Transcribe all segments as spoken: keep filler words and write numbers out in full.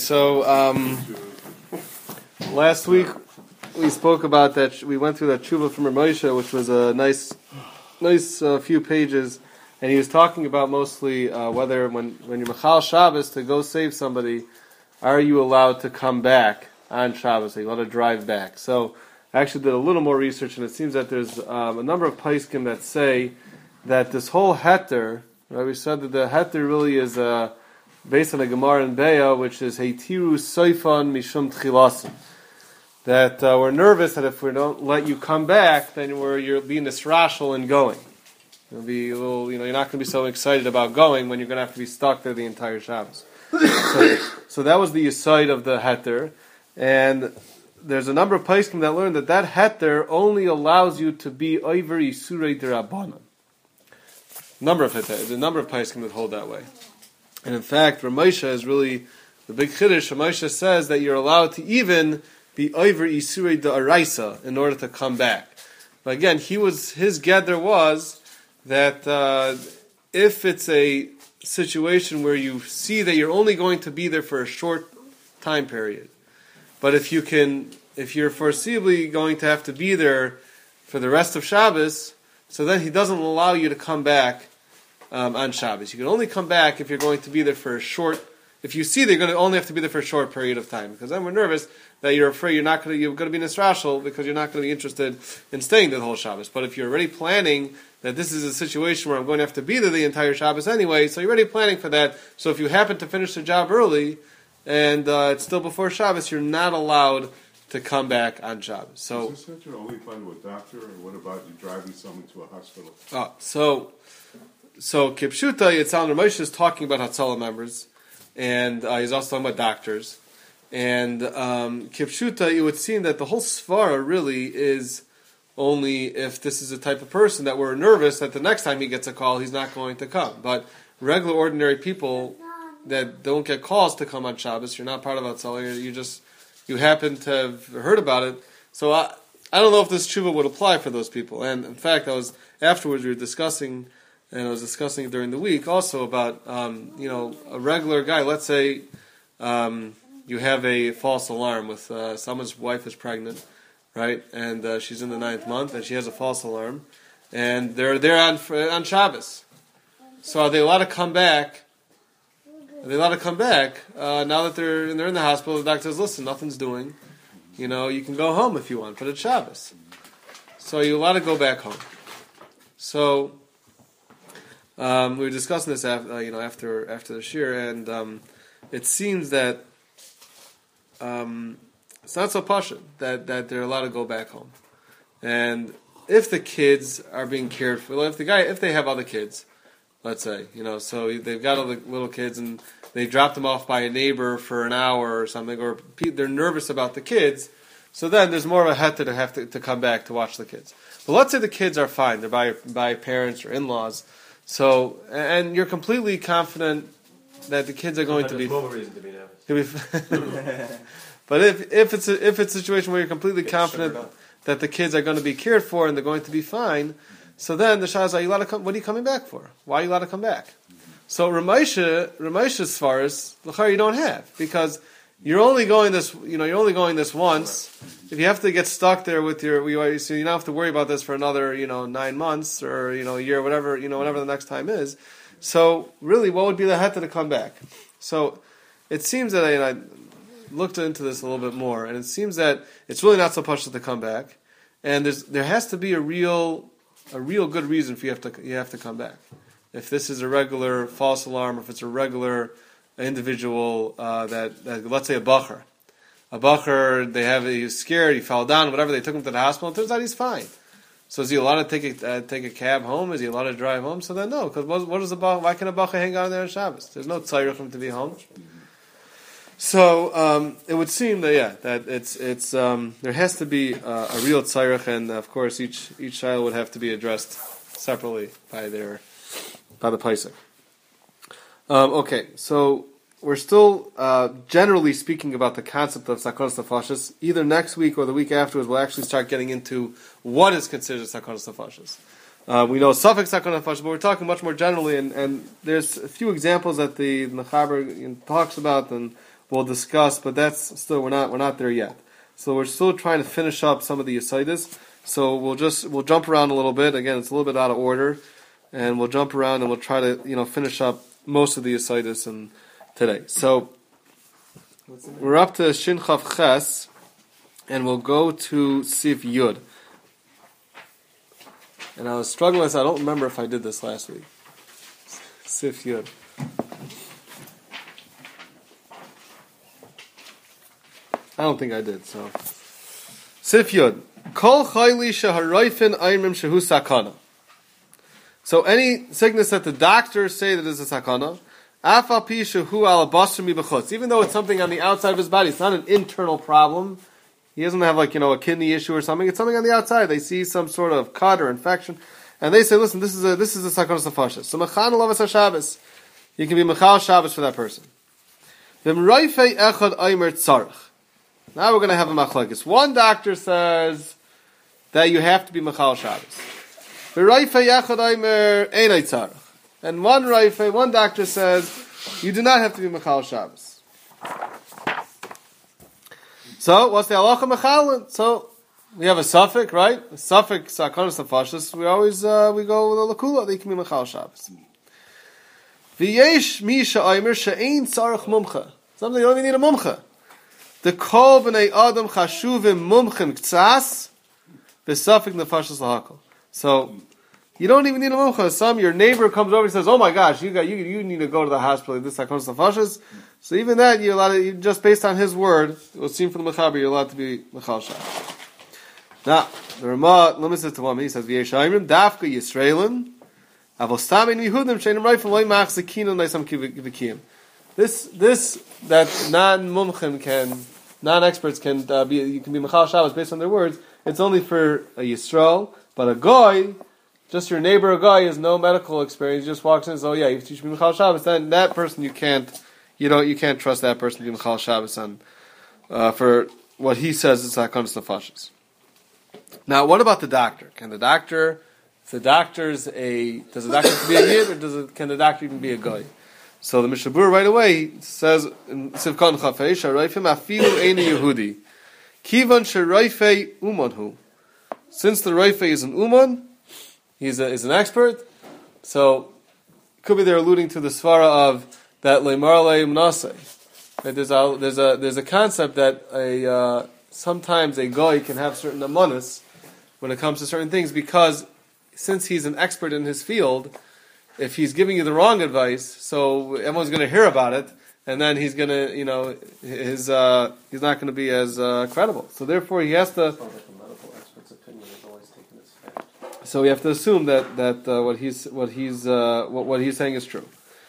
So um, last week we spoke about that. We went through that tshuva from Ramosha, which was a nice, nice uh, few pages, and he was talking about mostly uh, whether when when you're Machal Shabbos to go save somebody, are you allowed to come back on Shabbos? Are you allowed to drive back? So I actually did a little more research, and it seems that there's um, a number of paiskim that say that this whole heter, right, we said that the heter really is a uh, based on the Gemara in Beya, which is Heitiru Soifan Mishum Tchilasim. That uh, we're nervous that if we don't let you come back, then we're you're being nisrashal and going. You'll be a little, you know, you're not going to be so excited about going when you're going to have to be stuck there the entire Shabbos. so, so that was the yisoid of the heter, and there's a number of poskim that learn that that heter only allows you to be over Yisurei D'Rabbanan. Number of heter, there's a number of poskim that hold that way. And in fact, Ramosha is really the big chiddush. Ramosha says that you're allowed to even be over Isurei D'Araisa in order to come back. But again, he was his gather was that uh, if it's a situation where you see that you're only going to be there for a short time period, but if you can, if you're foreseeably going to have to be there for the rest of Shabbos, so then he doesn't allow you to come back Um, on Shabbos. You can only come back if you're going to be there for a short, if you see that you're going to only have to be there for a short period of time, because then we're nervous that you're afraid you're not going to, you're going to be nisrashal because you're not going to be interested in staying the whole Shabbos. But if you're already planning that this is a situation where I'm going to have to be there the entire Shabbos anyway, so you're already planning for that, so if you happen to finish the job early, and uh, it's still before Shabbos, you're not allowed to come back on Shabbos. So, is this such an only fun with a doctor, or what about you driving someone to a hospital? Uh, so, So, Kipshuta, Yitzhak Ramosha is talking about Hatzalah members, and uh, he's also talking about doctors. And um, Kipshuta, it would seem that the whole svara really is only if this is a type of person that we're nervous that the next time he gets a call, he's not going to come. But regular, ordinary people that don't get calls to come on Shabbos, you're not part of Hatzalah, you just, you happen to have heard about it. So I, I don't know if this tshuva would apply for those people. And in fact, I was, afterwards we were discussing And I was discussing it during the week also about, um, you know, a regular guy. Let's say um, you have a false alarm with uh, someone's wife is pregnant, right? And uh, she's in the ninth month and she has a false alarm. And they're there on on Shabbos. So are they allowed to come back? Are they allowed to come back uh, now that they're, they're in the hospital? The doctor says, listen, nothing's doing. You know, you can go home if you want, but it's Shabbos. So you're allowed to go back home. So Um, we were discussing this after, uh, you know, after after the shir, and um, it seems that um, it's not so pashut that, that they're allowed to go back home. And if the kids are being cared for, if the guy, if they have other kids, let's say, you know, so they've got all the little kids and they dropped them off by a neighbor for an hour or something, or they're nervous about the kids, so then there's more of a heter to have to, to come back to watch the kids. But let's say the kids are fine; they're by by parents or in-laws. So, and you're completely confident that the kids are going to be. There's more reason to be nervous. To be but if if it's a, if it's a situation where you're completely Get confident that the kids are going to be cared for and they're going to be fine, so then the shah is, are you allowed to come? What are you coming back for? Why are you allowed to come back? So Ramosha, Ramosha's faras, l'char you don't have, because you're only going this, you know, you're only going this once. If you have to get stuck there with your, so you don't have to worry about this for another, you know, nine months or, you know, a year, whatever, you know, whatever the next time is. So really, what would be the heter to come back? So it seems that I, and I looked into this a little bit more, and it seems that it's really not so pashut to come back, and there's there has to be a real a real good reason for you have to you have to come back. If this is a regular false alarm, or if it's a regular individual uh, that, that, let's say a bacher. A bacher, they have, he was scared, he fell down, whatever, they took him to the hospital, it turns out he's fine. So is he allowed to take a, uh, take a cab home? Is he allowed to drive home? So then no, because what, what is the bacher, why can a bacher hang out there on Shabbos? There's no tzayir for him to be home. So um, it would seem that, yeah, that it's, it's um, there has to be uh, a real tzayir, and of course each each child would have to be addressed separately by their, by the paisik. Um, okay, so we're still uh, generally speaking about the concept of sakonas nefashos. Either next week or the week afterwards, we'll actually start getting into what is considered sakonas nefashos. Uh, we know suffix sakonas nefashos, but we're talking much more generally, and, and there's a few examples that the Mechaber talks about, and we'll discuss, but that's still we're not we're not there yet. So we're still trying to finish up some of the Yesaitis. So we'll just we'll jump around a little bit. Again, it's a little bit out of order, and we'll jump around and we'll try to you know finish up most of the Yesaitis and today. So we're up to Shin Chav Ches, and we'll go to Sif Yud. And I was struggling with this. I don't remember if I did this last week. Sif Yud. I don't think I did. So Sif Yud. Kol chayli sheharayfin aymrim shehu sakana. So any sickness that the doctors say that is a sakana, af al pi shehu al basar mi b'chutz. Even though it's something on the outside of his body, it's not an internal problem. He doesn't have like you know a kidney issue or something. It's something on the outside. They see some sort of cut or infection, and they say, "Listen, this is a this is a sakana safashis." So mechan lavas Shabbos, you can be mechal Shabbos for that person. V'mrayfei echad aymer tzarich. Now we're going to have a machlekes. One doctor says that you have to be mechal Shabbos. V'rayfei echad aymer einay tzarich, and one rayfei, one doctor says you do not have to be mechal Shabbos. So, what's the halacha mechalin? So, we have a suffix, right? A suffix, sakonis nefashis. We always, uh, we go with a lakula, they can be mechal Shabbos. V'yesh mi sha'aymer she'ein tzarech mumcha. Something you don't even need a mumcha. The kol b'nei adam chashuvim mumchim k'tzas, the suffix nefashis lahakol. So, you don't even need a mumcha. Some, your neighbor comes over and says, oh my gosh, you got, you, you need to go to the hospital, this sakonis nefashis. So even that, you're allowed to, you, just based on his word, it would seem from the Mechaber, you're allowed to be Mechal Shabbos. Now, the Ramah limits it to one. He says, V'yesh Ayrim, Dafka Yisraelin, Avostamin Yehudim, Sheinim Reifim, Loi Mach Zekinun, Leisam Kivakiyim. This, this, that non-mumchim can, non-experts can uh, be, you can be Mechal Shabbos based on their words, it's only for a Yisrael, but a Goy, just your neighbor, a Goy, has no medical experience, he just walks in and says, oh yeah, you teach me Mechal Shabbos, then that person you can't, You don't. You can't trust that person to be Mechal Shabbos on uh, for what he says is Hakonis Nefashis. Now, what about the doctor? Can the doctor, if the doctor's a, does the doctor have to be a yid, or does it, can the doctor even be a goy? So the Mishnah Berurah right away says in Sivkon Chafei Sharayfim Afilu Eini Yehudi Kivan Sharayfei Umanhu. Since the Rayfei is an Uman, he's a, is an expert. So could be they're alluding to the svara of that leimar leimnase. There's a there's a there's a concept that a uh, sometimes a goy can have certain amanas when it comes to certain things because since he's an expert in his field, if he's giving you the wrong advice, so everyone's going to hear about it, and then he's going to you know his uh, he's not going to be as uh, credible. So therefore, he has to. So we have to assume that that uh, what he's what he's uh, what, what he's saying is true.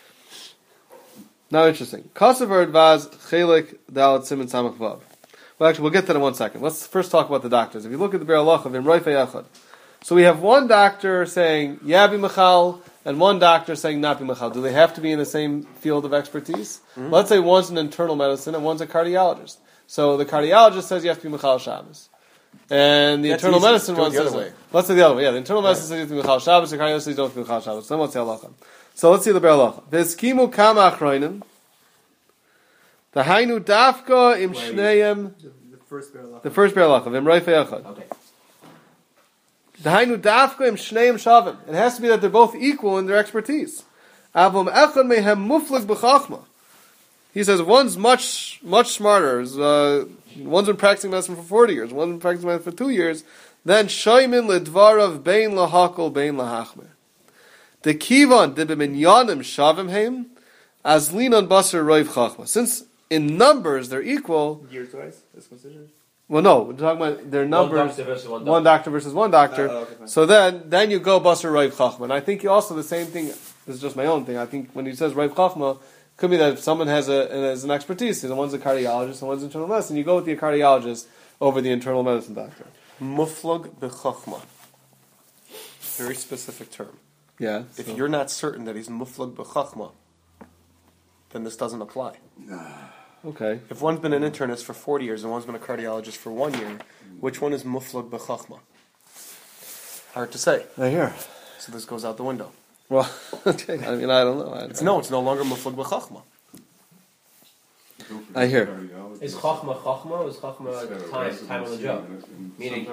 Now, interesting. Kasavar advaz chelik dalat simin samach vav. Well, actually, we'll get to that in one second. Let's first talk about the doctors. If you look at the Be'er Halacha of Imroifei Echad, so we have one doctor saying yeah be mechal and one doctor saying not be mechal. Do they have to be in the same field of expertise? Mm-hmm. Let's say one's an internal medicine and one's a cardiologist. So the cardiologist says you have to be mechal Shabbos. And the That's internal easy. medicine Do it one the other says, way. let's say the other way. Yeah, the internal medicine says you have to be Mechal Shabbos, the cardiologist says you don't have to be Mechal Shabbos. Then what's the halacha? So let's see the Be'er Halacha. V'eskimu kama achroinim. The hainu dafka im shneim. The first Be'er Halacha. The first Be'er Halacha. V'imroifei echad. Okay. The hainu dafka im shneim shavim. It has to be that they're both equal in their expertise. Avom echad mehem muflig b'chachma. He says one's much much smarter. Uh, one's been practicing medicine for forty years. One's been practicing medicine for two years. Then shaymin ledvarav bein lahakol bein lahachmer. The kivan de b'minyanim shavim heim as linon basar roiv chachma. Since in numbers they're equal. Years wise is considered. Well, no, we're talking about their numbers. One doctor versus one doctor. One doctor versus one doctor. Oh, okay, fine. So then, then you go basar roiv chachma. And I think you also the same thing. This is just my own thing. I think when he says roiv chachma. Could be that if someone has a has an expertise, and one's a cardiologist and one's internal medicine, you go with the cardiologist over the internal medicine doctor. Muflag b'chachma. Very specific term. Yeah. If so. you're not certain that he's muflag b'chachma, then this doesn't apply. Okay. If one's been an internist for forty years and one's been a cardiologist for one year, which one is muflag b'chachma? Hard to say. I hear. So this goes out the window. Well, okay. I mean, I don't know. I don't It's know. no, it's no longer muflag b'chachma. I hear. Is chachma chachma or is chachma time time on the job? Meaning,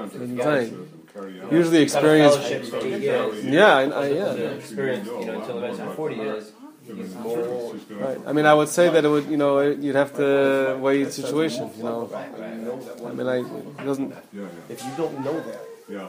Right. Usually experience. Yeah, I, I, yeah. Experience, you know, until the rest of forty years. More. Right. I mean, I would say that it would, you know, you'd have to weigh the situation, you know. I mean, I it doesn't. Yeah, If you don't know that, yeah.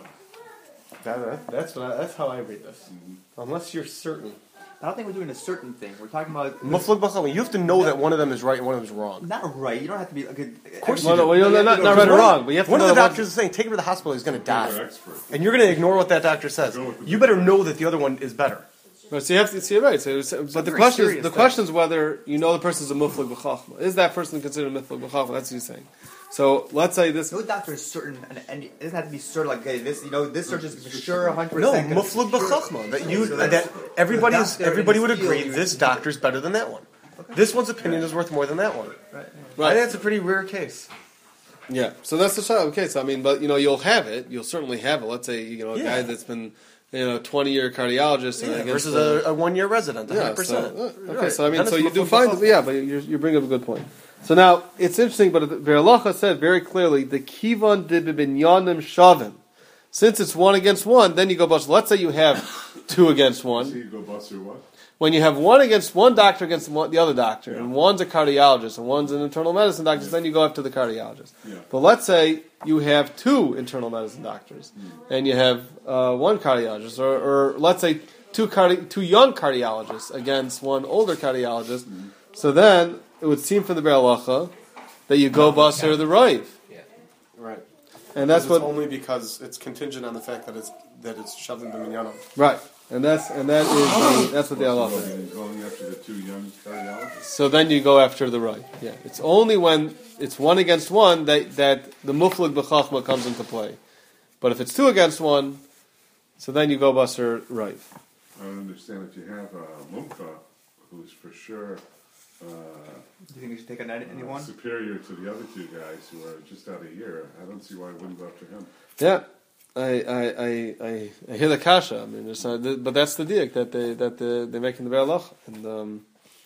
that, that that's what I, that's how I read this. Mm-hmm. Unless you're certain. I don't think we're doing a certain thing. We're talking about Muflag b'chachma. You have to know that one of them is right and one of them is wrong. not right. You don't have to be like a. Of course Well, no, well, you're not, not right or wrong, but you have to One know of the what- doctors is saying, take him to the hospital, he's going to They're die. expert. And you're going to ignore what that doctor says. You better know that the other one is better. Right, so you have to see it right. So, so- but the very question is, serious the thing. question is whether you know the person's a muflag b'chachma. Is that person considered a muflag b'chachma? That's what he's saying. So let's say this. No doctor is certain, and, and it doesn't have to be certain. Like, hey, this, you know, this surgeon is for sure, one hundred No, percent. muflag b'chachma. That you So that that's- everybody the is, doctor in everybody his would agree field, this doctor's better than that one. This one's opinion is worth more than that one. Right. I think that's a pretty rare case. Yeah. So that's the shot. Okay. So I mean, but you know, you'll have it. You'll certainly have it. Let's say you know a Yeah. guy that's been you know twenty year cardiologist and Yeah, against versus the- a, a one year resident, one Yeah, hundred percent. so, uh, okay, Right. so I mean, Then so it's you do muflag find, b'chachma. yeah, but you you bring up a good point. So now it's interesting, but Verlacha said very clearly the kivan dibibinyanim shavim. Since it's one against one, then you go bust. Let's say you have two against See one. you go bust or what? When you have one against one doctor against one, the other doctor, and one's a cardiologist and one's an internal medicine doctor, then you go after the cardiologist. Yeah. But let's say you have two internal medicine doctors, and you have uh, one cardiologist, or, or let's say two cardi- two young cardiologists against one older cardiologist. So then it would seem from the Beralacha that you go Basar the Raiv. Right. And that's It's what only because it's contingent on the fact that it's that it's shoving b'minyanim. right. And that's and that is the, that's what the halacha is. Going going after the two young cardiologists? So then you go after the right. Yeah. It's only when it's one against one that, that the muflag b'chachma comes into play. But if it's two against one, so then you go Basar right. I don't understand if you have a mumcha who's for sure uh, Do you think we should take on any- uh, anyone? superior to the other two guys who are just out a year. I don't see why I wouldn't go after him. Yeah, I I, I, I, I hear the kasha. I mean, it's not, but that's the diak that they that they, they make in the Be'alach. And um,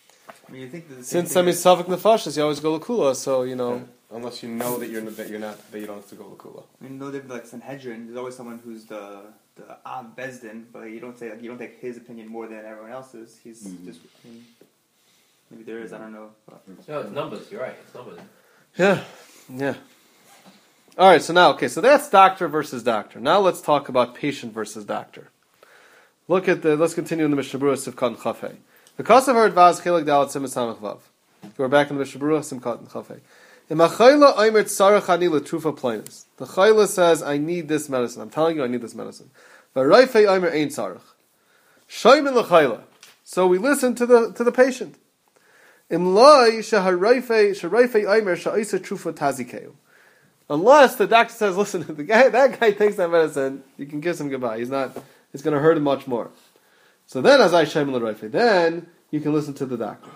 I mean, you think that the same since I thing mean is- Safek Nefashis, you always go Lakula. So you know, Unless you know that you're that you're not that you don't have to go lakula. I mean, no different like Sanhedrin. There's always someone who's the the Av Bezdin, but you don't say like you don't take his opinion more than everyone else's. He's Mhm. just. I mean, maybe there is. I don't know. But. No, it's numbers. You're right. It's numbers. yeah, yeah. All right. So now, okay. So that's doctor versus doctor. Now let's talk about patient versus doctor. Look at the. Let's continue in the Mishnah Berurah Sivkat Chafei. The Kosav Hard Vaz Chelik Dalat Sim Samach Vav. We're back in the Mishnah Berurah Simkat Chafei. In Machayla Omer Tzarach Ani L'Trufa Plainis. The Chayla says, I need this medicine. I'm telling you, I need this medicine. V'Raifei Omer Ein Tzarach. Shoymin L'Chayla. So we listen to the to the patient. Imlai Shaharaifei Sharaifei Omer Sha'isa Trufa Tazikeu. Unless the doctor says, listen, the guy that guy takes that medicine, you can kiss him goodbye. He's not. It's going to hurt him much more. So then, as I Shoymin L'Raifei, then you can listen to the doctor.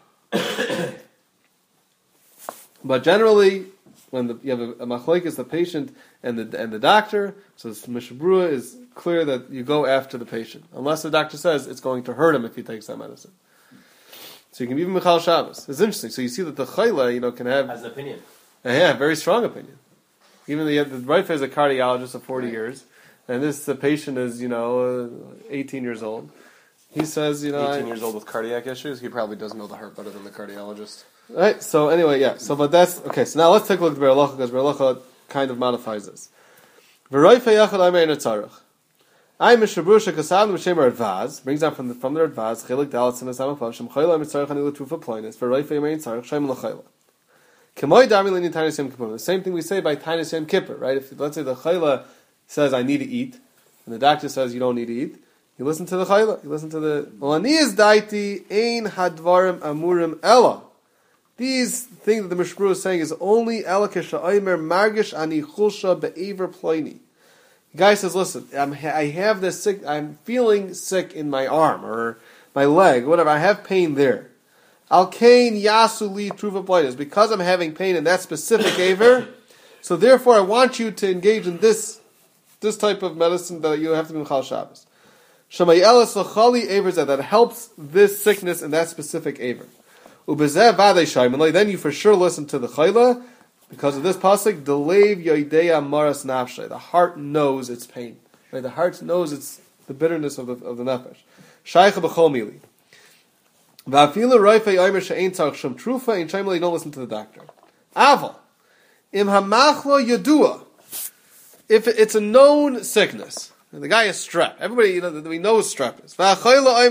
But generally, when the, you have a, a machlokes, the patient and the and the doctor, so the Mishnah Berurah is clear that you go after the patient, unless the doctor says it's going to hurt him if he takes that medicine. So you can even Michal Shabbos. It's interesting. So you see that the chayla, you know, can have Has an opinion. uh, yeah, a very strong opinion. Even the the Raifa is a cardiologist of forty years, and this the patient is you know uh, eighteen years old. He says, you know, eighteen I, years old with cardiac issues, he probably does know the heart better than the cardiologist. right. So anyway, yeah. So but that's okay. So now let's take a look at Beralacha because Beralacha kind of modifies this. V'Raifa yachad Omer Ein Tzarach. I Mishnah Berurah Shekasad L'Shem Radvaz brings down from the from the Radvaz Chelik Dalat Sim Samach Vav Shem Chayla Omer Tzarach Ani L'Trufa Plainis V'Raifa Omer Ein Tzarach Shoymin L'Chayla. K'moi Dami L'Nin Tainis Yom Kippur. The same thing we say by Tainis Yom Kippur, right? If let's say the Chayla says I need to eat, and the doctor says you don't need to eat, you listen to the Chayla. You listen to the Ani is daiti ein hadvarim amurim ella. These things that the Mishnah Berurah is saying is only ela k'sha'omer margish ani chulsha be'aver ploini. The guy says, listen, I'm, I have this sick, I'm feeling sick in my arm or my leg, whatever, I have pain there. Al kain yasu li truva ploinis. Because I'm having pain in that specific aver, so therefore I want you to engage in this this type of medicine that you have to be Michal Shabbos. Shamayel l'chali aver that helps this sickness in that specific aver. Ubezeh vadei shayim. Then you for sure listen to the chayla, because of this pasuk. Delev yoidei maras nafshay. The heart knows its pain. Right? The heart knows its the bitterness of the of the nefesh. Shaycha b'chol mili. Va'afilu roifei omer she'ein tzarich shum trufa ein shayim. You don't listen to the doctor. Aval im hamachlo yadua. If it's a known sickness. And the guy is strep. Everybody, you know, we know what strep is. And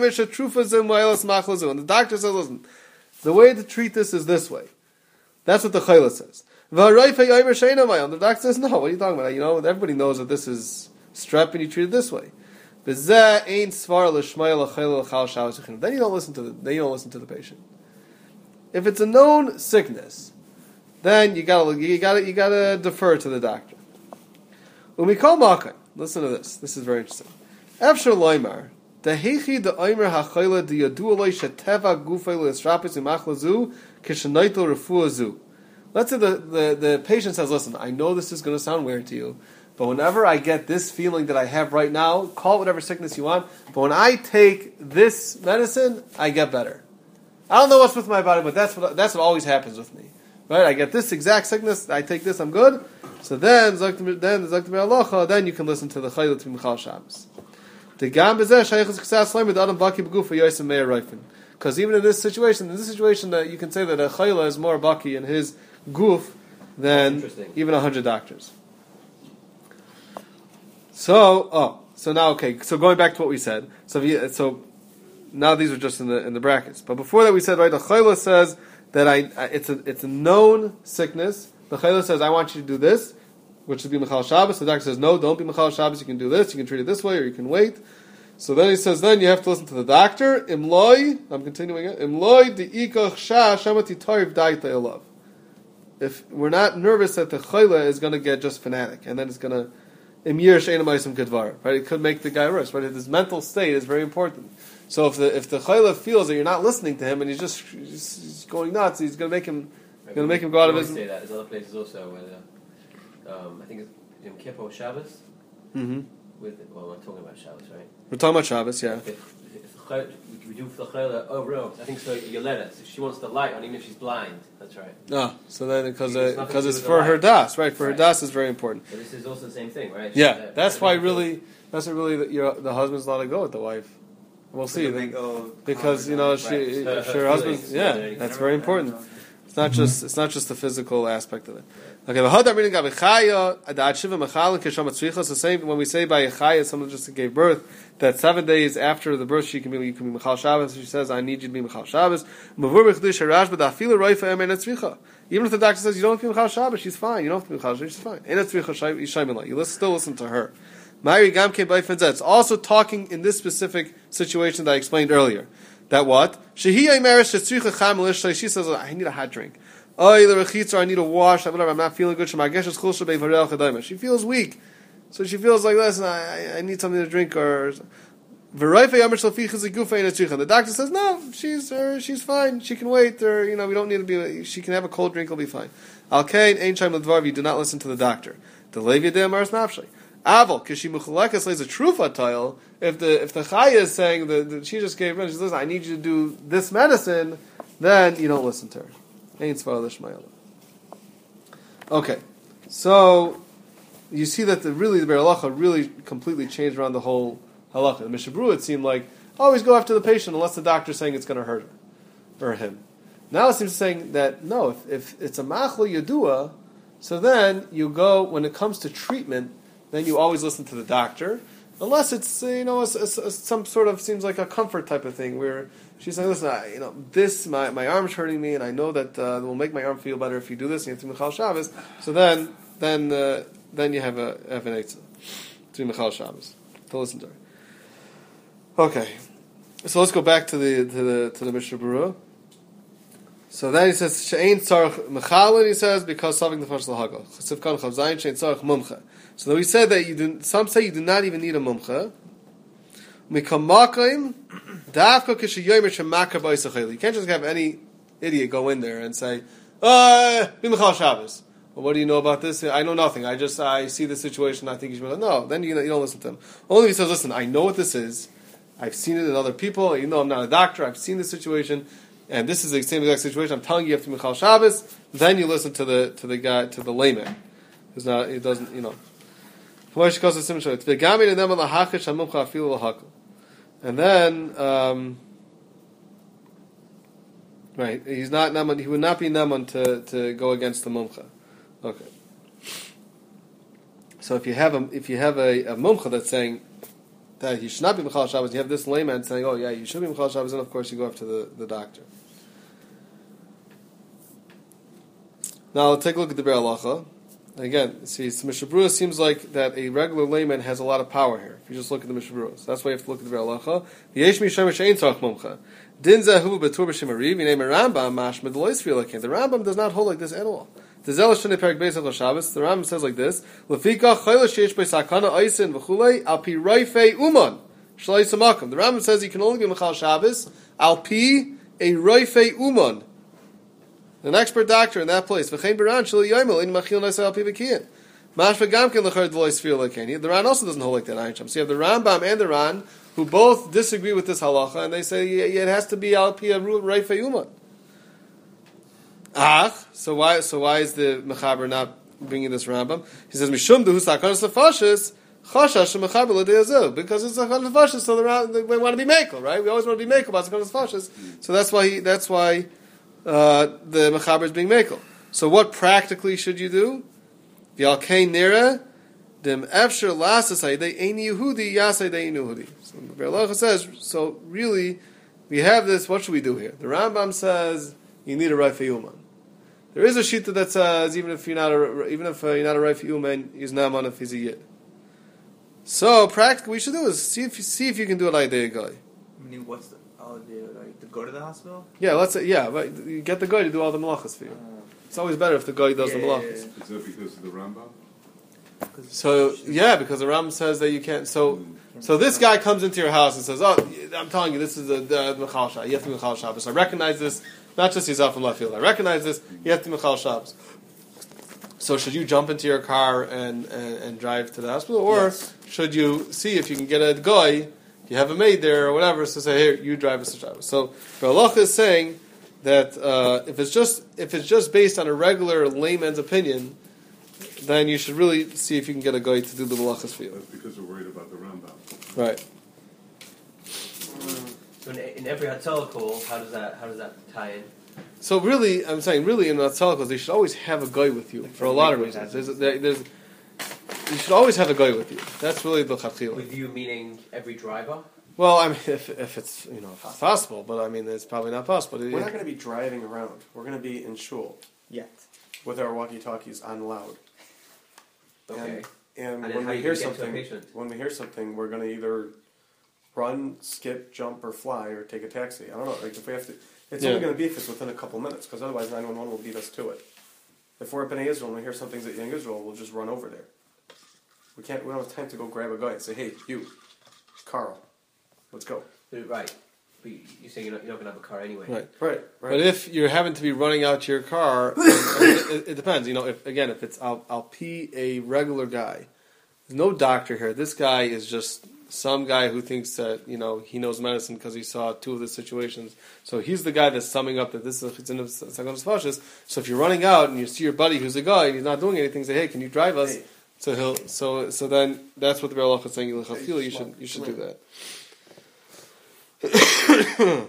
the doctor says, listen, the way to treat this is this way. That's what the chayla says. The doctor says, no, what are you talking about? You know, everybody knows that this is strep and you treat it this way. Then you don't listen to the, then you don't listen to the patient. If it's a known sickness, then you gotta, you gotta, you gotta defer to the doctor. Umikol makan. Listen to this. This is very interesting. Efshar loymar dehechi de omer hachayla de yadu aloi sheteva gufay le'esrapis imachlazu kishenaitel refuazu. Let's say the, the, the patient says, listen, I know this is going to sound weird to you, but whenever I get this feeling that I have right now, call it whatever sickness you want, but when I take this medicine, I get better. I don't know what's with my body, but that's what that's what always happens with me. Right? I get this exact sickness, I take this, I'm good. So then, then then you can listen to the Chayla to Michal Shabbos. Because even in this situation, in this situation, that you can say that a Chayla is more baki in his goof than even a hundred doctors. So, oh, so now okay. So going back to what we said. So, if you, so now these are just in the in the brackets. But before that, we said right. The Chayla says that I it's a it's a known sickness. The Chayla says, I want you to do this, which would be Michal Shabbos. The doctor says, no, don't be Michal Shabbos. You can do this. You can treat it this way, or you can wait. So then he says, then you have to listen to the doctor. Imloi, I'm continuing it. Imloi de'ikach shah shamati toiv daita elav. If we're not nervous that the Chayla is going to get just fanatic, and then it's going to imyir she'enamaisim kedvar, right? It could make the guy worse, right? His mental state is very important. So if the if the Chayla feels that you're not listening to him and he's just he's, he's going nuts, he's going to make him. Right, going to make him go out of his. Say that. There's other places also where, the, um, I think it's Yom Kippur Shabbos. Mm-hmm. With well, we're talking about Shabbos, right? We're talking about Shabbos, yeah. If, if the, we do for the Chayla over oh, I think so. Yoletta, so she wants the light on, even if she's blind. That's right. Ah, so then because uh, because it's for her das, right? For right. her das is very important. But this is also the same thing, right? Yeah, that, that's why really that's why really the, your, the husband's allowed to go with the wife. We'll see, then, oh, because you know she, right. if her, her husband, yeah, that's very important. It's not just it's not just the physical aspect of it. Okay, the same when we say by Yechaya, someone just gave birth, that seven days after the birth she can be you can be Michal Shabbos. She says, I need you to be Michal Shabbos. Even if the doctor says you don't have to be Michal Shabbos, she's fine. You don't have to be Michal Shabbos, she's fine. You still listen to her. It's also talking in this specific situation that I explained earlier. That what? She says, I need a hot drink. I need a wash. I'm not feeling good. She feels weak. So she feels like this, and I, I need something to drink. Or the doctor says, no, she's uh, she's fine. She can wait. Or, you know, we don't need to be, she can have a cold drink, it'll be fine. You do not listen to the doctor. Aval, because she muchalekas lays a trufa tile. If the if the chaya is saying that, that she just gave birth, she says, "I need you to do this medicine," then you don't listen to her. Ain't svara l'shmayla. Okay, so you see that the really the Be'er Halacha really completely changed around the whole halacha. The Mishnah Berurah, it seemed like always go after the patient unless the doctor's saying it's going to hurt her or him. Now it seems saying that no, if, if it's a machlo yadua, so then you go when it comes to treatment. Then you always listen to the doctor, unless it's you know a, a, a, some sort of seems like a comfort type of thing where she's saying, listen, I, you know this my, my arm's hurting me, and I know that uh, it will make my arm feel better if you do this. And you have to Michal Shabbos. So then then uh, then you have a have an eitzah to Michal Shabbos to listen to her. Okay, so let's go back to the to the to the Mishnah Berurah. So then he says she'ein tzarich mechalin. He says because saving the first lahaga chesif kan chavzayin she'ein tzarich mumcha. So then we said that you do. Some say you do not even need a mumcha. Mikamakim dafka kishayomer shemakar ba'isachayli. You can't just have any idiot go in there and say, "Uh, be Michal Shabbos." Well, what do you know about this? I know nothing. I just I see the situation. I think you should. No, then you you don't listen to him. Only if he says, "Listen, I know what this is. I've seen it in other people. You know, I'm not a doctor. I've seen the situation. and this is the same exact situation. I'm telling you, you have to be Michal Shabbos. Then you listen to the to the guy to the layman, who's not. It doesn't, you know. And then, um, right, he's not naman. He would not be naman to, to go against the mumcha. Okay. So if you have a if you have a, a mumcha that's saying that he should not be Michal Shabbos, you have this layman saying, "Oh yeah, you should be Michal Shabbos," and of course you go up to the, the doctor. Now let's take a look at the Be'er Halacha. Again, see, so Mishnah Berurah seems like that a regular layman has a lot of power here. If you just look at the Mishnah Berurah, so that's why you have to look at the Be'er Halacha. V'yesh misham she'ein tzarich mumcha. Din zehu b'tur b'shem ariv. V'nei Rambam mashmid lo yisfir lekin. The Rambam does not hold like this at all. The Zelash Shnei Perek Beis Halacha Shabbos. The Rambam says like this: Lefika chayla sheish b'sakana oisin v'chulei al pi roifei uman shalai samakim. The Rambam says you can only be Michal Shabbos al pi a roifei uman, an expert doctor in that place. V'chein b'ran shali yoymel in machil nasei al pi v'kiyin. Mashva gamkin l'chard v'lo yisfir lekin. The Ran also doesn't hold like that. Ayin. So you have the Rambam and the Ran who both disagree with this halacha, and they say it has to be al pi a roifei uman. Ah, so why? So why is the mechaber not bringing this Rambam? He says mishum dehu sakanas lefashis chashash mechaber l'deyazel, because it's sakanas lefashis. So the we want to be mekel, right? We always want to be mekel about sakanas lefashis. So that's why he, that's why uh, the mechaber is being mekel. So what practically should you do? V'alkein nira dem efsher lasas hayidei ein Yehudi yasay dei Yehudi. So the Be'er Halacha says. So really, we have this. What should we do here? The Rambam says you need a roifei uman. There is a shita that says even if you're not a, even if uh, you're not a roifei uman, he's naman if he's a yid. So practically, what we should do is see if you, see if you can do it like the guy. I mean, what's the oh, the, like to go to the hospital? Yeah, let's say yeah, but you get the guy to do all the malachas for you. Uh, It's always better if the guy does yeah, the yeah, malachas. yeah. Is that because of the Rambam? So yeah, because the Rambam says that you can't. So so this guy comes into your house and says, "Oh, I'm telling you, this is the the Michal Shabbos. You have to be Michal Shabbos. I recognize this. Not just yourself from left field. I recognize this. You have to be Michal Shabbos." So should you jump into your car and, and, and drive to the hospital, or Yes. should you see if you can get a guy, you have a maid there or whatever, so say, "Here, you drive us to Shabbos." So Be'er Halacha is saying that uh, if it's just if it's just based on a regular layman's opinion, then you should really see if you can get a guy to do the malachas for you. That's because we're worried about the Rambam. Right. So in, in every Hatzalah call, how does that how does that tie in? So really, I'm saying really in Hatzalah, they should always have a guy with you for a lot of reasons. There's, there, there's, you should always have a guy with you. That's really the chatchila. With you meaning every driver? Well, I mean, if if it's you know if it's possible, but I mean, it's probably not possible. We're not going to be driving around. We're going to be in shul Yet. with our walkie-talkies on loud. Okay. And, and And then when how we you hear get to a something, patient? when we hear something, we're going to either run, skip, jump, or fly, or take a taxi. I don't know. Like if we have to, it's Yeah. only going to be if it's within a couple minutes, because otherwise nine one one will beat us to it. If we're up in Israel and we hear something's at Young Israel, we'll just run over there. We can't. We don't have time to go grab a guy and say, "Hey, you, Carl, let's go." Right. But you- you're saying you're not, you're not going to have a car anyway. Right. Right. Right. But if you're having to be running out to your car, I mean, it, it depends. You know, if again, if it's I'll, I'll pee a regular guy. There's no doctor here. This guy is just some guy who thinks that you know he knows medicine because he saw two of the situations. So he's the guy that's summing up that this is it's in the Sakanas Fashis. So if you're running out and you see your buddy who's a guy and he's not doing anything, say, "Hey, can you drive us?" Hey. So he'll so so then that's what the Be'er Halacha is saying. You Hey, should you should come do here. that.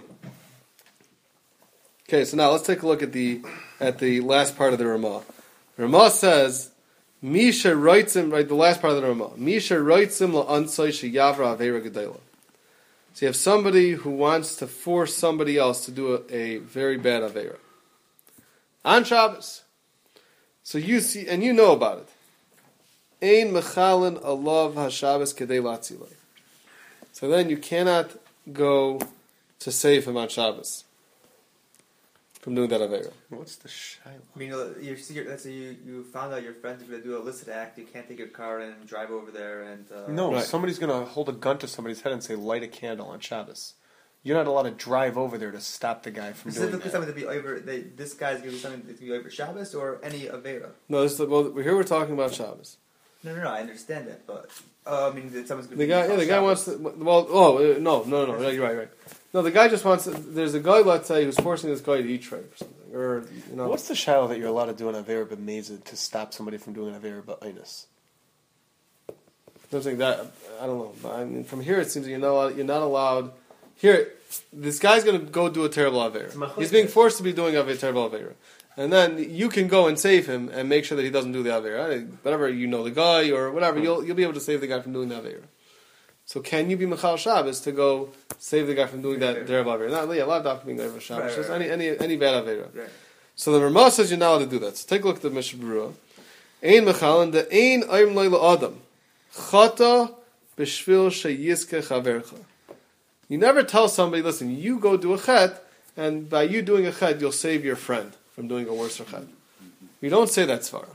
Okay, so now let's take a look at the at the last part of the Ramah. Ramah says, "Misha roitzim." Right, the last part of the Ramah. Misha roitzim la'ansoi sheyavra avera gedela. So you have somebody who wants to force somebody else to do a, a very bad avera on Shabbos. So you see, and you know about it. Ein mechalin alav haShabbos kedei latzilei. So then you cannot go to save him on Shabbos from doing that avera. What's the shiloh? I mean, uh, you see, your- let's say you, you found out your friends are going to do a illicit act. You can't take your car and drive over there and. Uh, No, Right. somebody's going to hold a gun to somebody's head and say, "Light a candle on Shabbos." You're not allowed to drive over there to stop the guy from doing Specifically, that. something to be over. They, this guy's going to be something that's going to be over Shabbos or any avera. No, this is the, well, here we're talking about Shabbos. No, no, no. I understand that, but uh, I mean, that someone's going The to. guy, yeah, the guy wants to. Well, oh uh, no, no, no, no, you're right, right. No, the guy just wants. There's a guy, let's say, who's forcing this guy to eat tray or something, or you know. What's the shadow that you're allowed to do an avera b'mezid to stop somebody from doing an avera b'inus? Something that I don't know. But I mean, from here it seems that you're not allowed, you're not allowed. Here, this guy's going to go do a terrible avera. He's being forced to be doing a terrible avera, and then you can go and save him and make sure that he doesn't do the avera. Whatever, you know the guy or whatever, you'll you'll be able to save the guy from doing the avera. So can you be Mechal Shabbos to go save the guy from doing that terrible avera? Not yeah, a lot of being over Shabbos. Right, Just right, any any any bad avera. Right. So the Ramah says you're not allowed to do that. So take a look at the Mishnah Berurah. Ein Mechal and the Ein Oim Loila Adam Chata B'Shvil Sheyizke Chavercha. You never tell somebody, listen, you go do a chet, and by you doing a chet, you'll save your friend from doing a worse chet. You don't say that svara.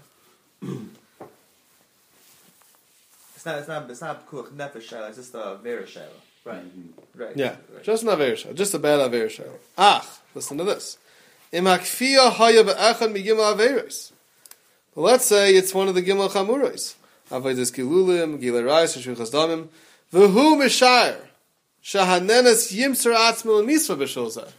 It's not. It's not. It's not kuach nefesh shayla. It's just a vera shayla. Right. Right. Yeah, Right. just an aver shayla, just a bad aver shayla. Ach, listen to this. Im hakfiya haya be'echad migimel averos. Let's say it's one of the gimel chamuros. Avodas gilulim, gilar rais, shvichas damim, v'hu mishayer. Shahanenes yimser atzmil misva b'shulzah.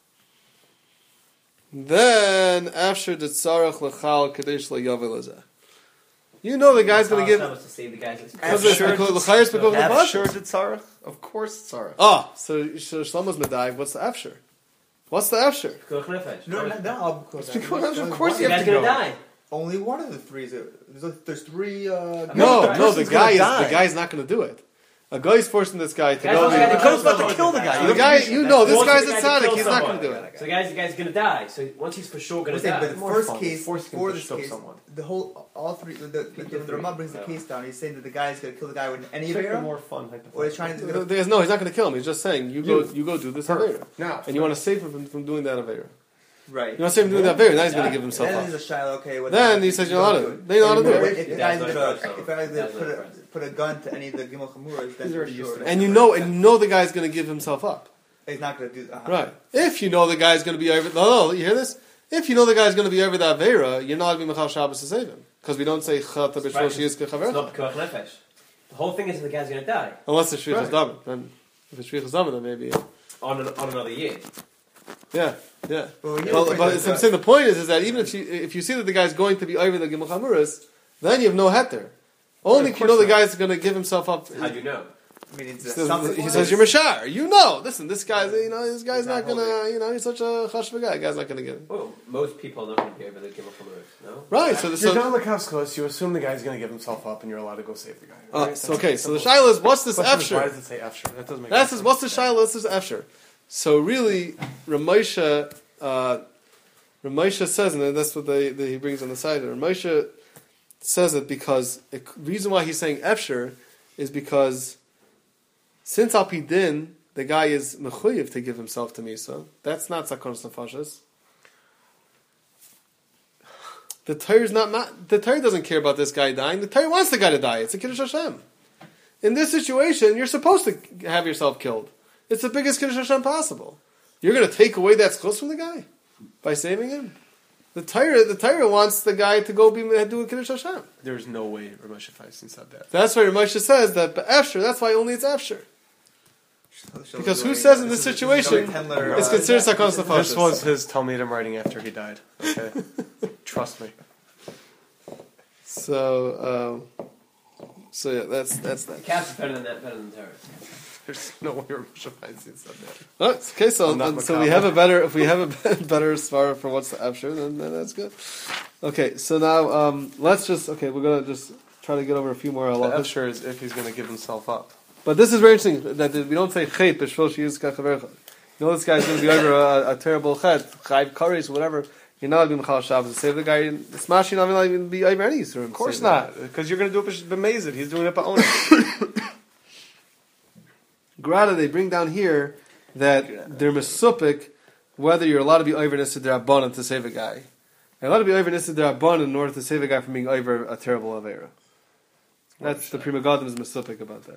Then, after the tzarach lechal kadesh le'yavelazah. You know the guy's going to give. To save the guys. Because it's l'chayers because of the Afshir budget. did tzarech? Of course tzarech. Ah, so so Shlomo's medayv. What's the afshir? What's the afshir? Koch nefesh. No, no, no. It's because of course The you have guy's to gonna go. die. Only one of the three is. There's, like, there's three. Uh, No, the no, the person's guy is gonna die. the guy's not going to do it. A guy is forcing this guy to Guy's go. not gonna The, do Because it. he's about to kill the guy. the guy, you know, this Wants guy's the a guy to tzaddik. kill He's not someone. going to do it. So the guy's the guy's gonna die. So once he's for sure gonna I'm saying, die. but the More first fun. case, Forcing him for to this show case, someone. the whole, all three, the, the, the, the Ramah brings the Yeah. case down. He's saying that the guy's going to kill the guy with any Take the avera, more fun or he's trying to. Uh, there's- No, he's not going to kill him. He's just saying, you go, you go do this avera, Now, and you want to save him from, from doing that avera. Right. You want to save him from doing that avera. Now he's going to give himself Then up. there's a shiloh. Okay. What Then he says, you're not allowed to. Then you're not allowed to do it. If the That's guy's not gonna, friends, if the guy's gonna That's put not a friends. put a gun to any of the gimel chamuras, then He's for already sure. used to it. And you know, and you know the guy's going to give himself up. He's not gonna do that. Right. If you know the guy's going to be over, no, no, you hear this? If you know the guy's going to be over the avera, you're not going to be Mechal Shabbos to save him. Because we don't say Chata B'Shvil Right. Sheyizke It's Chavercha. not koch nefesh. The whole thing is the guy's gonna die Unless it's Shvichas Right. Daven. Then, if it's Shvichas Daven, then maybe. Yeah. on an, on another year. Yeah, yeah. But when you Well, bring but this I'm up- saying the point is, is that even if you if you see that the guy's going to be over the Gimel Chamuras, then you have no heter. Only Of if you know course the not. guy's going to give himself up. How do you know? I mean, it's He a says, something he for says it. you're Mashar. You know, listen, this guy's you know this guy's He's not not gonna you know he's such a chashva guy. Guy's not gonna get it. Well, most people are not going to be over the Gimel Chamuros, no? Right. So the You're so, down the Kafskos, you assume the guy's going to give himself up and you're allowed to go save the guy. uh, Right? so okay. So the shaila is what's this Question is, why afshir? does it say Afshir? That doesn't make That's sense. what's the shaila? This is afshir. So really, Ramosha, uh, Ramosha says, and that's what they, they, he brings on the side. Ramosha says it because the reason why he's saying afshir is because since Al Pi Din, the guy is mechuyev to give himself to Misa. That's not sakonos nefashos. The Torah is not, not the Torah doesn't care about this guy dying. The Torah wants the guy to die. It's a Kiddush Hashem. In this situation, you're supposed to have yourself killed. It's the biggest Kiddush Hashem possible. You're going to take away that schus from the guy by saving him. The Torah, the Torah wants the guy to go be do a Kiddush Hashem. There's no way Ramesh Feinstein said that. That's why Ramosha says that after. That's why only it's after. Because who says in this situation it's considered sakonos This nefashos? was his Talmudim writing after he died. Okay, trust me. So, um, so yeah, that's that's The that. Cavs is better than that, better than Torah. There's no way Ramesh Feinstein said that. Oh, okay, so I'm not and so we macabre. have a better if we have a better svara for what's the after, then, then that's good. Okay, so now um, let's just okay, we're gonna just try to get over a few more The halachas. Afshir is if he's going to give himself up. But this is very interesting that we don't say chet b'shvil sheyizke chavercha. You know this guy's going to be over a, a terrible chet, chayv kares, whatever. You're not going to be Mechal Shabbos to save the guy. It's not you're not even be over any yisurim. Of course not, because you're going to do it b'mezid. He's doing it b'onah. Grada, they bring down here that they're mesupik whether you're allowed to be over nisid derabbanan to save a guy. You're allowed to be over nisid derabbanan in order to save a guy from being over a terrible avera. That's the Prima Gadim is mesupik about that.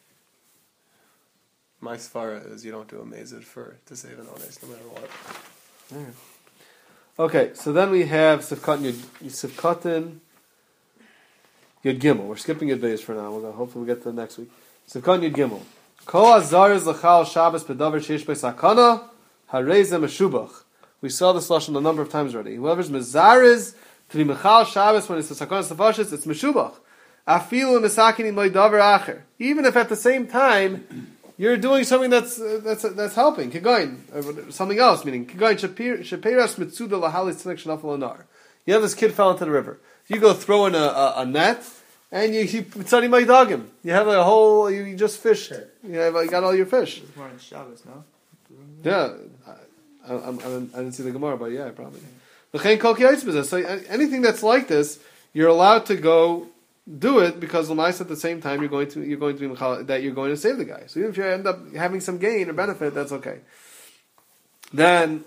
My svara is you don't do a mezid for to save an ones no matter what. Okay, so then we have Sivkatan Yud Sivkatan Yud Gimel. We're skipping Yud Beis for now. We're gonna hopefully we'll get to the next week. Sivkatan Yud Gimel. Kol azar zachal Shabbos bedavar sheish sakana harei meshubach. We saw this lashon a number of times already. Whoever's mezariz to be mechal Shabbos when it's a sakana sefashis, it's meshubach. Afilu misakini moidavar acher. Even if at the same time you're doing something that's uh, that's uh, that's helping. Kigoin, uh, something else. Meaning kigoin shapiras mitzuda lahalis tzinik shenafel anar. You have this kid fell into the river. You go throw in a, a, a net, and you you tzadi moidagim. You have a whole. You, you just fished. You have you got all your fish. It's more on Shabbos, no? Yeah, I, I, I, I didn't see the Gemara, but yeah, probably. So anything that's like this, you're allowed to go do it because Lamais at the same time you're going to you're going to be mechal, that you're going to save the guy. So even if you end up having some gain or benefit, that's okay. Then,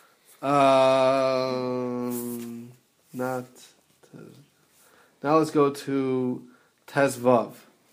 um, not now. Let's go to Tezvav.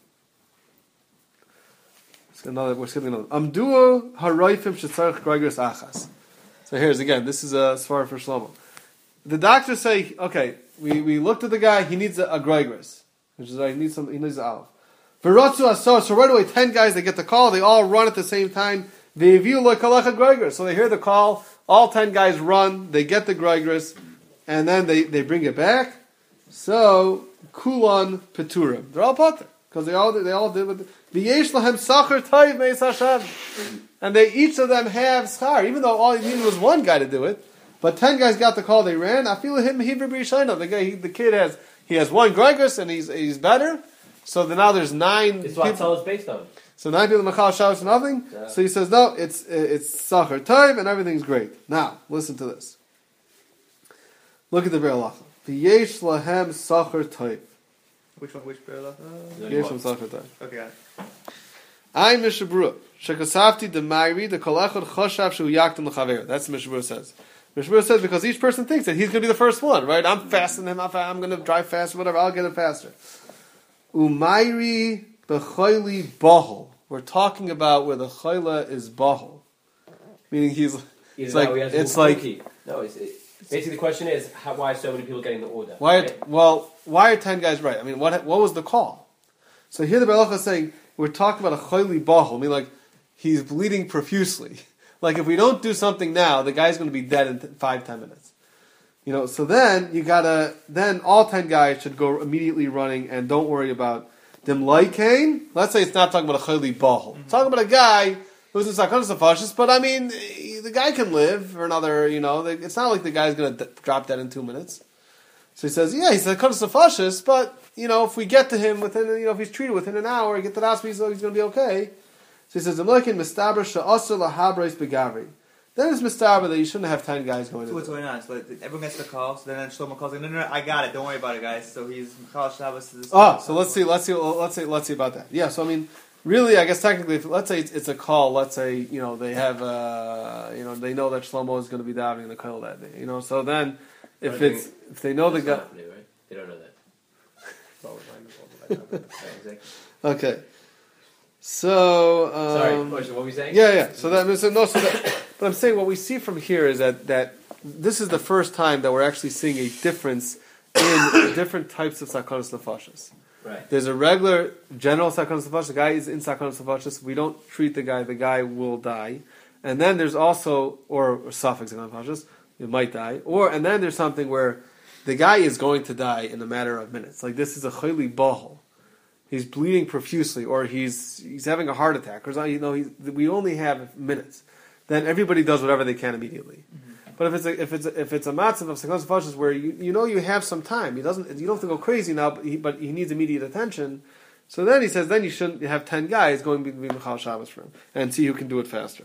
Another, we're skipping another. Amduo haroifim shetzarich gregris achas. So here's again. This is a svara for Shlomo. The doctors say, okay, we, we looked at the guy. He needs a, a gregris, which is like he needs some. He needs an olive. V'rotzu asor. So right away, ten guys they get the call. They all run at the same time. Ve'viu lo'kalacha gregris. So they hear the call. All ten guys run. They get the gregris, and then they, they bring it back. So kulon peturim. They're all potter because they all they all did with. V'yesh lahem sacher tayv meis Hashem. And they each of them have schar, even though all you needed was one guy to do it. But ten guys got the call, they ran. I feel him hebrew b'yishayna. The guy, he, the kid has he has one gregus and he's he's better. So then now there's nine. It's what Tzal is based on. So nine people machal Shabbos and nothing. Yeah. So he says no, it's it's sacher tayv and everything's great. Now listen to this. Look at the Be'er Halacha. V'yesh lahem sacher tayv. Which one? Which Be'er Halacha? V'yesh lahem sacher tayv. Okay, got it. I Mishabura Shekasafti the Mairi the Kolechot Choshav Shu Yaktim L'Chaver. That's what Mishabura says. Mishabura says because each person thinks that he's going to be the first one, right? I'm faster than him. I'm going to drive faster, whatever. I'll get it faster. Umairi B'Choyli Bahol. We're talking about where the Choyla is Bahol, meaning he's. It's like it's like. No, it's, it, basically the question is how, why are so many people getting the order? Why? Right? Well, why are ten guys right? I mean, what what was the call? So here the Be'er Halacha is saying. We're talking about a choyli bahol. I mean, like, he's bleeding profusely. Like, if we don't do something now, the guy's going to be dead in five, ten minutes. You know, so then, you gotta, then all ten guys should go immediately running and don't worry about them lykain. Let's say it's not talking about a choyli bahol. Mm-hmm. It's talking about a guy who's in sakonis afashis, but I mean, the guy can live for another, you know, it's not like the guy's going to d- drop dead in two minutes. So he says, yeah, he's sakonis afashis, but you know, if we get to him within, you know, if he's treated within an hour, get to the hospital, he's, he's going to be okay. So he says, "I'm looking mistaber she'asur lahabreis begavri." Then it's mistaber that you shouldn't have ten guys going. So what's going on? So everyone gets the call. So then Shlomo calls like, "No, no, no, I got it. Don't worry about it, guys." So he's Michal Shabbos. Oh, so let's see, let's see, let's see, let's see about that. Yeah. So I mean, really, I guess technically, if, let's say it's, it's a call. Let's say you know they have, uh, you know, they know that Shlomo is going to be davening in the kollel that day. You know, so then if it's if they know the guy, right? They don't know that. Okay. So um, sorry, what were we saying? Yeah, yeah. So that so no, so that, but I'm saying what we see from here is that that this is the first time that we're actually seeing a difference in different types of sakonis nefashos. Right. There's a regular general sakonis nefashos. The guy is in sakonis nefashos. We don't treat the guy. The guy will die. And then there's also or, or suffix sakonis nefashos. You might die. Or and then there's something where the guy is going to die in a matter of minutes. Like this is a choyli bahol. He's bleeding profusely, or he's he's having a heart attack, or you know, he's, we only have minutes. Then everybody does whatever they can immediately. Mm-hmm. But if it's a, if it's a, if it's a matzav of sakonis nefashos where you you know you have some time, he doesn't you don't have to go crazy now, but he, but he needs immediate attention. So then he says, then you shouldn't have ten guys going to be Michal Shabbos for him and see who can do it faster.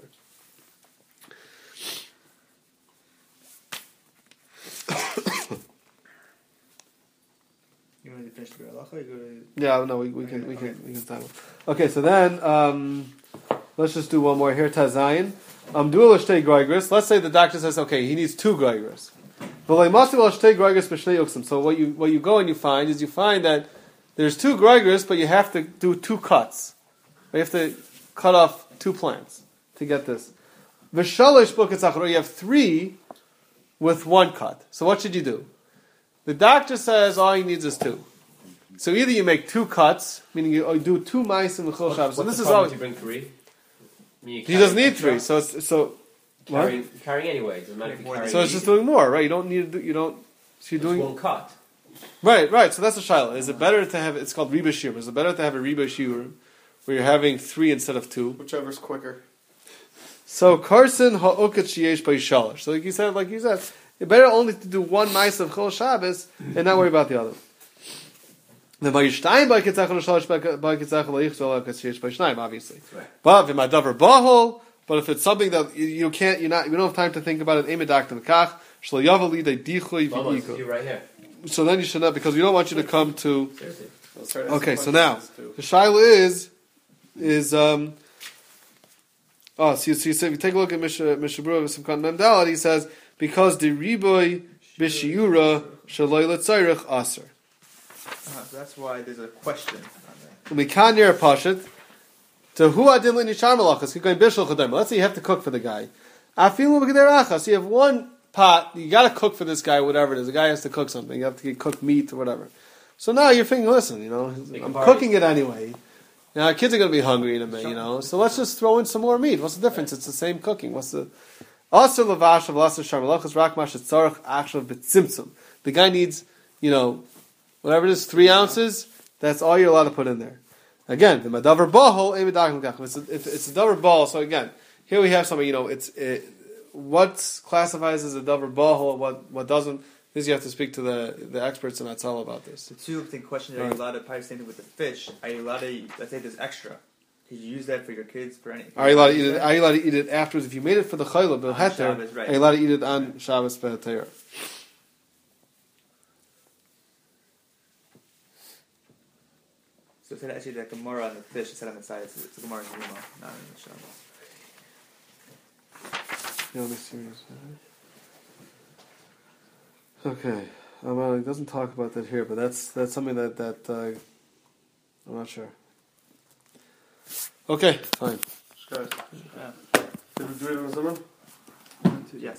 You want to finish the Be'er Halacha? You go to... Yeah, no, we, we okay, can we okay. can we can time. Okay, so then um, let's just do one more here. Tazayin, um, dual shtei gregris. Let's say the doctor says, okay, he needs two gregris. So what you what you go and you find is you find that there's two gregris, but you have to do two cuts. You have to cut off two plants to get this. V'shalish buketzachr. You have three with one cut. So what should you do? The doctor says all he needs is two. So either you make two cuts, meaning you do two mice in the Chol Shabbos. So What's this the is problem all. if you bring three? I mean, you He carry doesn't need extra. three. So it's, so what? Carrying, carrying anyway. Doesn't matter if you More carry. than So it's just doing more, right? You don't need. to do- You don't. So you're It's doing one cut. right, right. So that's a shiloh. Is it better to have? It's called riba shiur. Is it better to have a riba shiur where you're having three instead of two? Whichever's quicker. So Carson ha'ukat sheyesh by shalosh. So like you said, like you said, it's better only to do one mice of Chol Shabbos and not worry about the other. The Vayishtayim by Kitzach Shalosh by Kitzach Leichzol Sheyesh by Shnayim, obviously. Right. But v'madavar bahol. But if it's something that you, you can't, you're not, you don't have time to think about it. Emedak Kach Shlo Yavali De Dichui Almost. V'Iko. You right here. So then you should not, because we don't want you to come to. Seriously. Let's start asking Okay, so now questions, too. the shaila is is um. Oh, so you, so you say if you take a look at Mishnah Mishabura with some kind of memdalad, he says because the riboy b'shiura shaloi letzayrich aser. Uh-huh, so that's why there's a question on that. Umikanir pashat to who adin l'nishar malachas kikayin bishul chadayim. Let's say you have to cook for the guy. Afilu b'geder achas. You have one pot. You got to cook for this guy, whatever it is. The guy has to cook something. You have to cook meat or whatever. So now you're thinking, listen, you know, Make I'm a party. cooking it anyway. Now, our kids are going to be hungry in a minute, you know. So let's just throw in some more meat. What's the difference? It's the same cooking. What's the also lavash of lasser sharmalachas rakmash tzarach akshav b'tzimtzum. The guy needs, you know, whatever it is, three ounces. That's all you're allowed to put in there. Again, the madavar bahol emidakim kach. It's a, it's a davar ball. So again, here we have something. You know, it's it, what classifies as a davar bahol, what what doesn't. This you have to speak to the, the experts in Atzal about this. The two thing questions are Right. you allowed to probably same thing with the fish. Are you allowed to let's say there's extra? Could you use that for your kids for anything? Are you allowed to eat it? Are you allowed to eat it afterwards? If you made it for the chayla bil On heter, Shabbos, right. are you allowed to eat it on Shabbos b'heter? So it's actually the Gemara on the fish. It's set on the side. It's, it's a Gemara Zuma, not in the Shabbos. Yeah, let me see. Okay, um, well, it doesn't talk about that here, but that's that's something that that uh, I'm not sure. Okay, fine. Guys, Yeah. did we do it in the summer? Yes.